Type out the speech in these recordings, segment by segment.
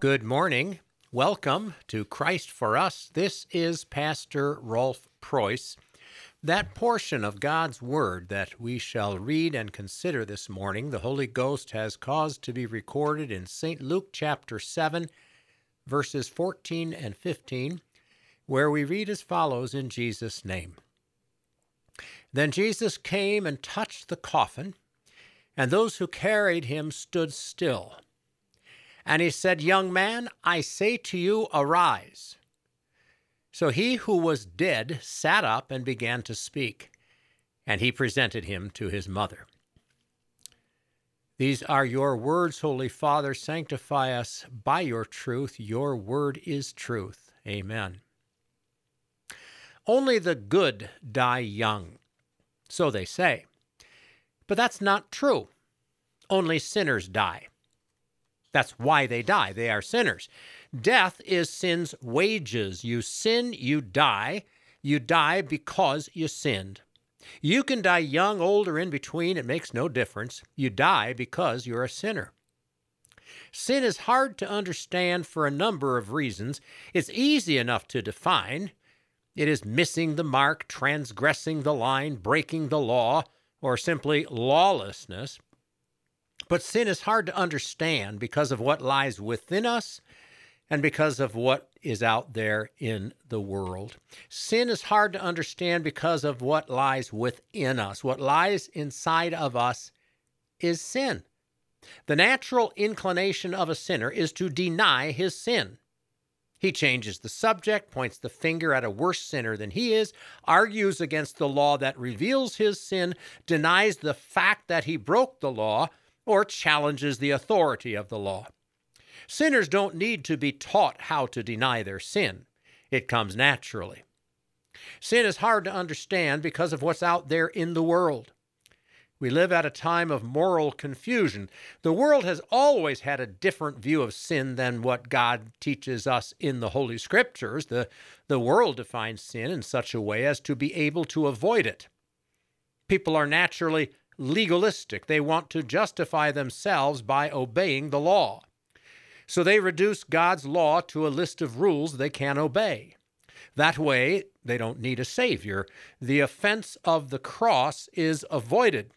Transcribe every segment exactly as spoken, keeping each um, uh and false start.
Good morning. Welcome to Christ for Us. This is Pastor Rolf Preuss. That portion of God's Word that we shall read and consider this morning, the Holy Ghost has caused to be recorded in Saint Luke chapter seven, verses fourteen and fifteen, where we read as follows in Jesus' name. Then Jesus came and touched the coffin, and those who carried him stood still. And he said, Young man, I say to you, arise. So he who was dead sat up and began to speak, and he presented him to his mother. These are your words, Holy Father. Sanctify us by your truth. Your word is truth. Amen. Only the good die young, so they say. But that's not true. Only sinners die. That's why they die. They are sinners. Death is sin's wages. You sin, you die. You die because you sinned. You can die young, old, or in between. It makes no difference. You die because you're a sinner. Sin is hard to understand for a number of reasons. It's easy enough to define. It is missing the mark, transgressing the line, breaking the law, or simply lawlessness. But sin is hard to understand because of what lies within us and because of what is out there in the world. Sin is hard to understand because of what lies within us. What lies inside of us is sin. The natural inclination of a sinner is to deny his sin. He changes the subject, points the finger at a worse sinner than he is, argues against the law that reveals his sin, denies the fact that he broke the law, or challenges the authority of the law. Sinners don't need to be taught how to deny their sin. It comes naturally. Sin is hard to understand because of what's out there in the world. We live at a time of moral confusion. The world has always had a different view of sin than what God teaches us in the Holy Scriptures. The, the world defines sin in such a way as to be able to avoid it. People are naturally legalistic. They want to justify themselves by obeying the law. So they reduce God's law to a list of rules they can obey. That way, they don't need a savior. The offense of the cross is avoided.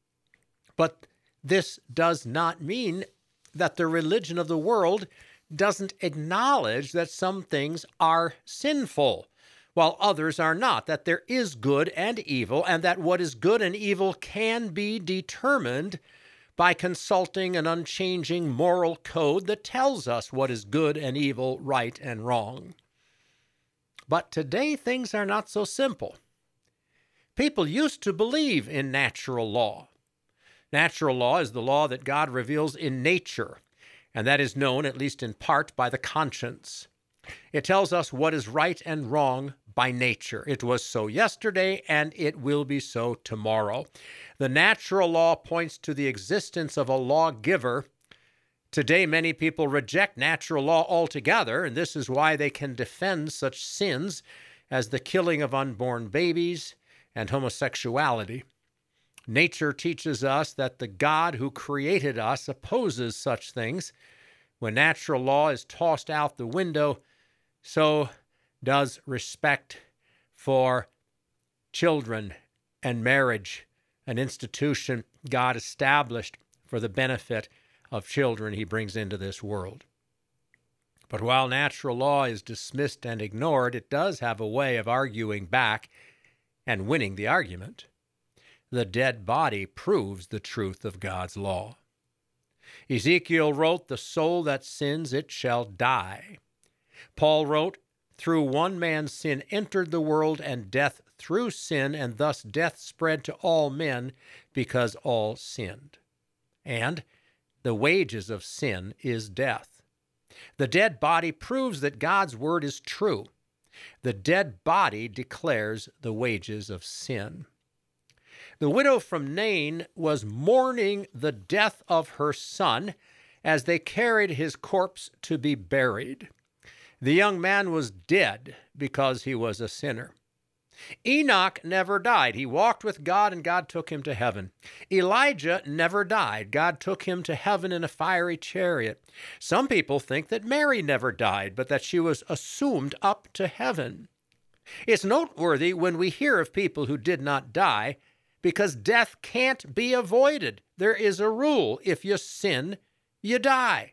But this does not mean that the religion of the world doesn't acknowledge that some things are sinful, while others are not, that there is good and evil, and that what is good and evil can be determined by consulting an unchanging moral code that tells us what is good and evil, right and wrong. But today things are not so simple. People used to believe in natural law. Natural law is the law that God reveals in nature, and that is known, at least in part, by the conscience. It tells us what is right and wrong by nature. It was so yesterday, and it will be so tomorrow. The natural law points to the existence of a lawgiver. Today, many people reject natural law altogether, and this is why they can defend such sins as the killing of unborn babies and homosexuality. Nature teaches us that the God who created us opposes such things. When natural law is tossed out the window, so does respect for children and marriage, an institution God established for the benefit of children he brings into this world. But while natural law is dismissed and ignored, it does have a way of arguing back and winning the argument. The dead body proves the truth of God's law. Ezekiel wrote, "The soul that sins, it shall die." Paul wrote, "Through one man's sin entered the world, and death through sin, and thus death spread to all men because all sinned." And the wages of sin is death. The dead body proves that God's word is true. The dead body declares the wages of sin. The widow from Nain was mourning the death of her son as they carried his corpse to be buried. The young man was dead because he was a sinner. Enoch never died. He walked with God, and God took him to heaven. Elijah never died. God took him to heaven in a fiery chariot. Some people think that Mary never died, but that she was assumed up to heaven. It's noteworthy when we hear of people who did not die, because death can't be avoided. There is a rule: if you sin, you die.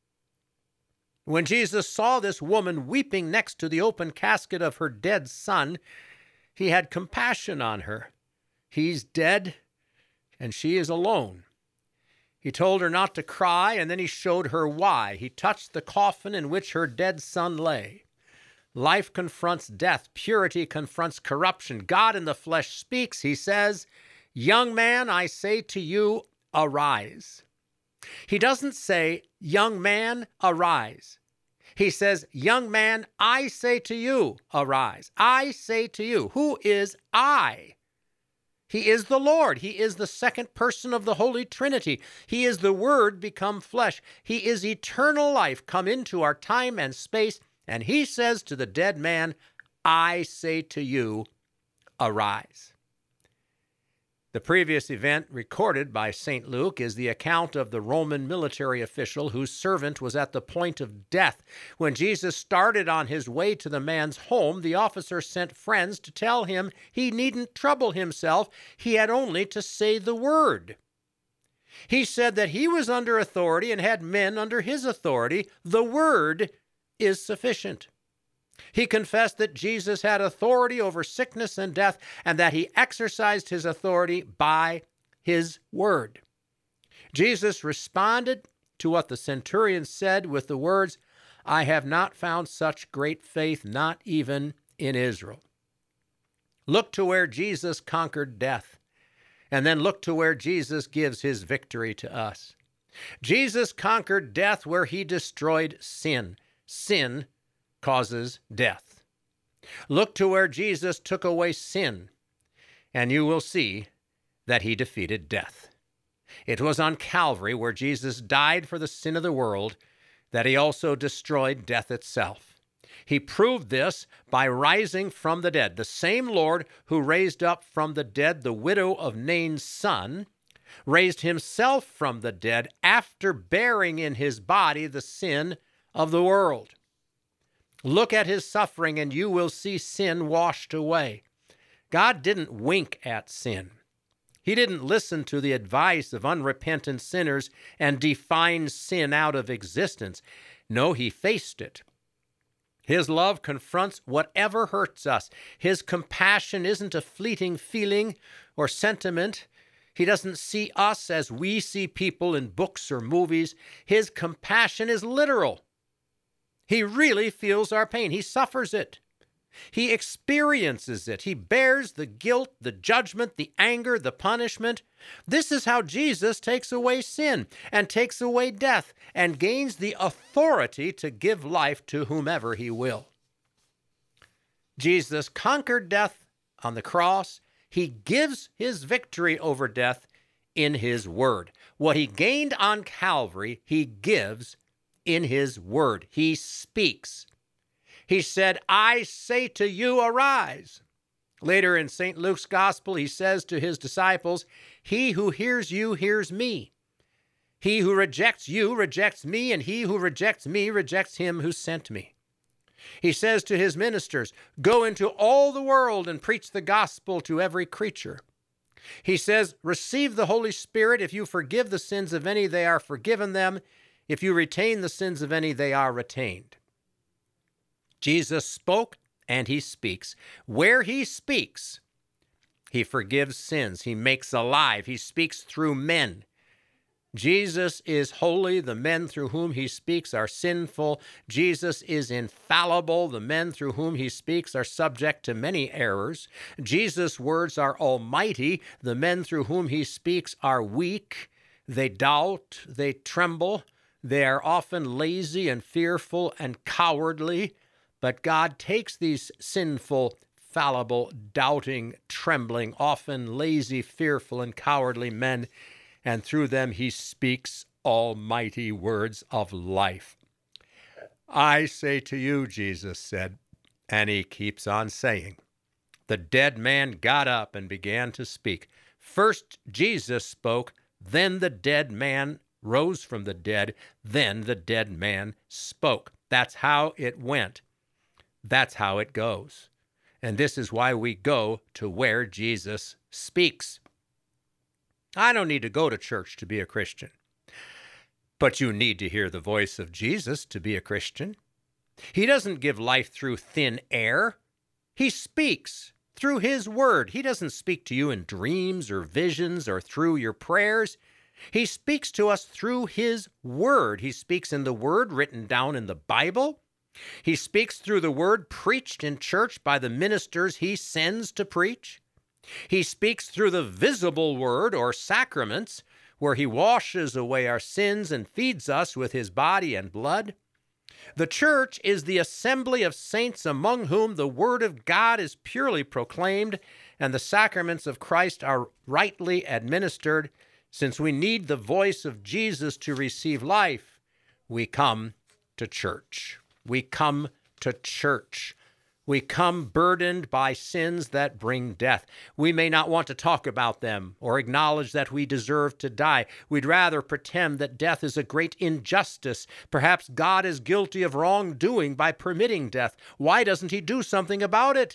When Jesus saw this woman weeping next to the open casket of her dead son, he had compassion on her. He's dead, and she is alone. He told her not to cry, and then he showed her why. He touched the coffin in which her dead son lay. Life confronts death. Purity confronts corruption. God in the flesh speaks. He says, "Young man, I say to you, arise." He doesn't say, "Young man, arise." He says, "Young man, I say to you, arise." I say to you. Who is I? He is the Lord. He is the second person of the Holy Trinity. He is the Word become flesh. He is eternal life come into our time and space. And he says to the dead man, "I say to you, arise." The previous event recorded by Saint Luke is the account of the Roman military official whose servant was at the point of death. When Jesus started on his way to the man's home, the officer sent friends to tell him he needn't trouble himself. He had only to say the word. He said that he was under authority and had men under his authority. The word is sufficient. He confessed that Jesus had authority over sickness and death, and that he exercised his authority by his word. Jesus responded to what the centurion said with the words, "I have not found such great faith, not even in Israel." Look to where Jesus conquered death, and then look to where Jesus gives his victory to us. Jesus conquered death where he destroyed sin. Sin causes death. Look to where Jesus took away sin, and you will see that he defeated death. It was on Calvary, where Jesus died for the sin of the world, that he also destroyed death itself. He proved this by rising from the dead. The same Lord who raised up from the dead the widow of Nain's son raised himself from the dead after bearing in his body the sin of the world. Look at his suffering, and you will see sin washed away. God didn't wink at sin. He didn't listen to the advice of unrepentant sinners and define sin out of existence. No, he faced it. His love confronts whatever hurts us. His compassion isn't a fleeting feeling or sentiment. He doesn't see us as we see people in books or movies. His compassion is literal. He really feels our pain. He suffers it. He experiences it. He bears the guilt, the judgment, the anger, the punishment. This is how Jesus takes away sin and takes away death and gains the authority to give life to whomever he will. Jesus conquered death on the cross. He gives his victory over death in his word. What he gained on Calvary, he gives in his word. He speaks. He said, "I say to you, arise." Later in Saint Luke's gospel, he says to his disciples, "He who hears you hears me. He who rejects you rejects me, and he who rejects me rejects him who sent me." He says to his ministers, "Go into all the world and preach the gospel to every creature." He says, "Receive the Holy Spirit. If you forgive the sins of any, they are forgiven them. If you retain the sins of any, they are retained." Jesus spoke, and he speaks. Where he speaks, he forgives sins. He makes alive. He speaks through men. Jesus is holy. The men through whom he speaks are sinful. Jesus is infallible. The men through whom he speaks are subject to many errors. Jesus' words are almighty. The men through whom he speaks are weak. They doubt. They tremble. They are often lazy and fearful and cowardly, but God takes these sinful, fallible, doubting, trembling, often lazy, fearful, and cowardly men, and through them he speaks almighty words of life. "I say to you," Jesus said, and he keeps on saying, The dead man got up and began to speak. First Jesus spoke, then the dead man rose from the dead, then the dead man spoke. That's how it went. That's how it goes. And this is why we go to where Jesus speaks. I don't need to go to church to be a Christian, but you need to hear the voice of Jesus to be a Christian. He doesn't give life through thin air. He speaks through his word. He doesn't speak to you in dreams or visions or through your prayers. He speaks to us through his word. He speaks in the word written down in the Bible. He speaks through the word preached in church by the ministers he sends to preach. He speaks through the visible word or sacraments, where he washes away our sins and feeds us with his body and blood. The church is the assembly of saints among whom the word of God is purely proclaimed and the sacraments of Christ are rightly administered. Since we need the voice of Jesus to receive life, we come to church. We come to church. We come burdened by sins that bring death. We may not want to talk about them or acknowledge that we deserve to die. We'd rather pretend that death is a great injustice. Perhaps God is guilty of wrongdoing by permitting death. Why doesn't he do something about it?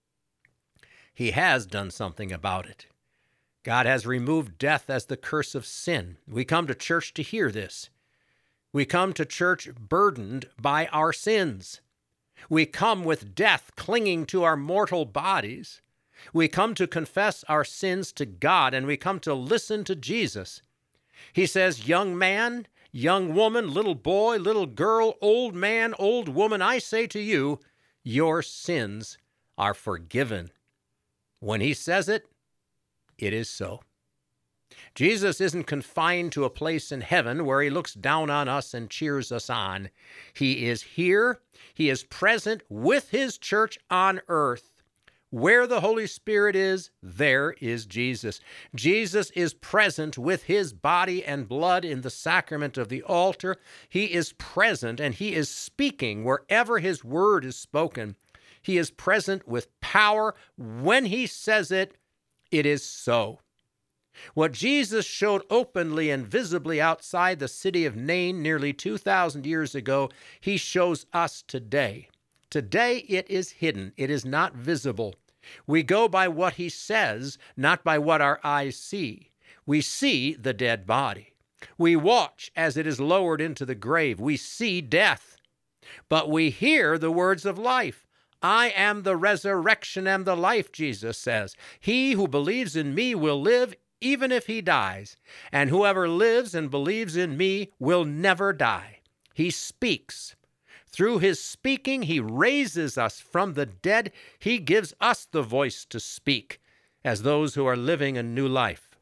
He has done something about it. God has removed death as the curse of sin. We come to church to hear this. We come to church burdened by our sins. We come with death clinging to our mortal bodies. We come to confess our sins to God, and we come to listen to Jesus. He says, young man, young woman, little boy, little girl, old man, old woman, I say to you, your sins are forgiven. When he says it, it is so. Jesus isn't confined to a place in heaven where he looks down on us and cheers us on. He is here. He is present with his church on earth. Where the Holy Spirit is, there is Jesus. Jesus is present with his body and blood in the sacrament of the altar. He is present and he is speaking wherever his word is spoken. He is present with power. When he says it, it is so. What Jesus showed openly and visibly outside the city of Nain nearly two thousand years ago, he shows us today. Today it is hidden. It is not visible. We go by what he says, not by what our eyes see. We see the dead body. We watch as it is lowered into the grave. We see death. But we hear the words of life. I am the resurrection and the life, Jesus says. He who believes in me will live even if he dies, and whoever lives and believes in me will never die. He speaks. Through his speaking, he raises us from the dead. He gives us the voice to speak as those who are living a new life.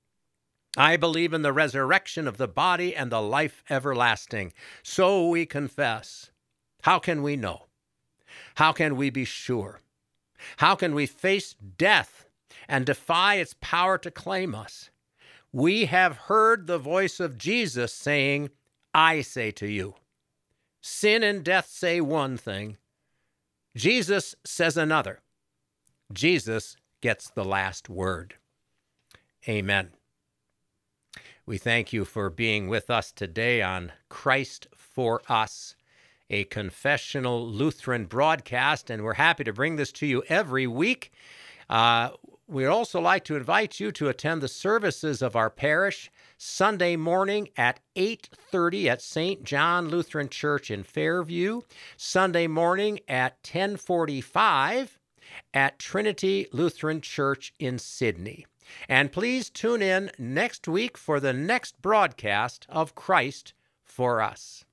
I believe in the resurrection of the body and the life everlasting. So we confess. How can we know? How can we be sure? How can we face death and defy its power to claim us? We have heard the voice of Jesus saying, I say to you. Sin and death say one thing. Jesus says another. Jesus gets the last word. Amen. We thank you for being with us today on Christ for Us, a confessional Lutheran broadcast, and we're happy to bring this to you every week. Uh, we'd also like to invite you to attend the services of our parish Sunday morning at eight thirty at Saint John Lutheran Church in Fairview, Sunday morning at ten forty-five at Trinity Lutheran Church in Sydney. And please tune in next week for the next broadcast of Christ for Us.